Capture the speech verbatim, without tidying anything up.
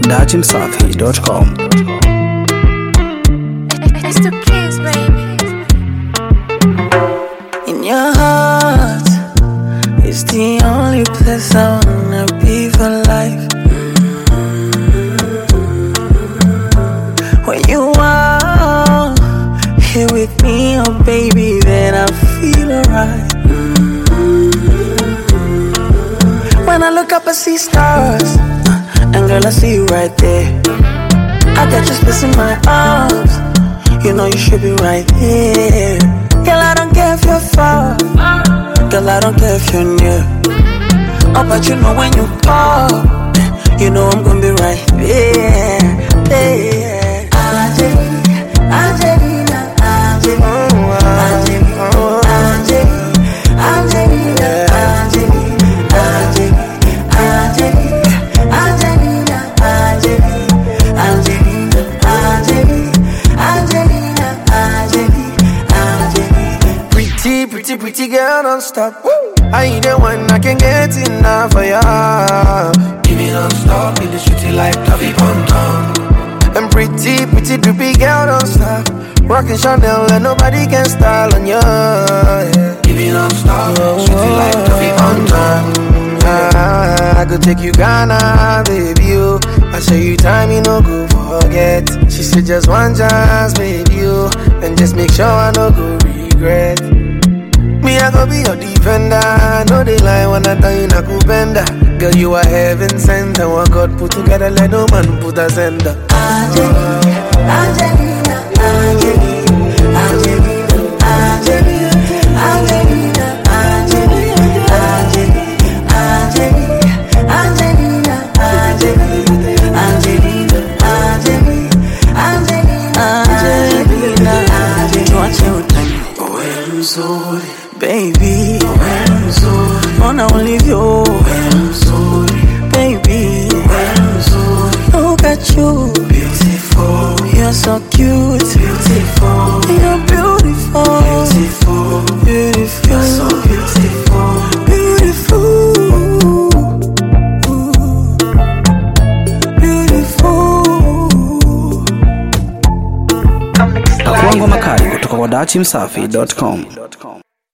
dachi msafi dot com. It's the kids, baby. In your heart, it's the only place I wanna be for life. When you are here with me, oh baby, then I feel alright. When I look up, I see stars, and girl, I see you right there. I got your space in my arms, you know you should be right here. Girl, I don't care if you're far, girl, I don't care if you're near. Oh, but you know when you call, you know I'm gonna be right there, there. Angelina, Angelina, Angelina, Angelina, Angelina, Angelina, Angelina, Angelina, Angelina, Angelina, Angelina, Angelina. Pretty, pretty, pretty girl, don't stop. Woo! I ain't the one I can get enough of ya. Give me non-stop, in the city like Tavi Ponton. And pretty, pretty, drippy girl, don't stop. Rockin' Chanel and nobody can style on ya. Yeah. Give me non-stop, city like Tavi Ponton. Ah, I could take you Ghana, baby, you. I show you time, you no go forget. She said just one chance, baby, you. And just make sure I no go regret. Me, I go be your defender. No, they lie when I tell you, Naku Bender. Girl, you are heaven sent. And what God put together, let no man put a sender. Angelina, Angelina, Angelina, Angelina, Angelina, Angelina, Angelina, Angelina, Angelina, Angelina, Angelina, Angelina, tuache utani. Wewe mzuri, baby, wewe mzuri, ona ulivyo, wewe mzuri, baby, wewe mzuri. look at you, Beautiful, you're so cute, beautiful, you're beautiful, beautiful, beautiful, you're so beautiful, beautiful, beautiful. Pakuangwa makali kutoka kwa dachi msafi dot com.